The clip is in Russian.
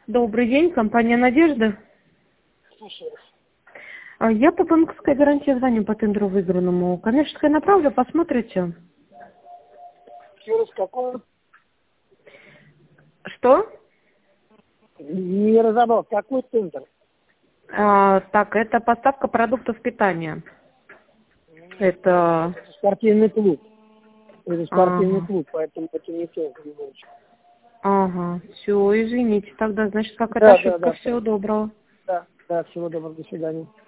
Добрый день, компания «Надежда». Слушаю. Я по банковской гарантии звоню по тендеру выигранному. Коммерческое направлю, посмотрите. Еще раз, какой? Что? Не разобрал. Какой тендер? Так, это поставка продуктов питания. Это... Это спортивный клуб. Это спортивный Ага, клуб, поэтому это не тендер. ага. Все, извините тогда, значит, какая-то Да, да, ошибка. да. Всего доброго. Да, да, всего доброго, до свидания.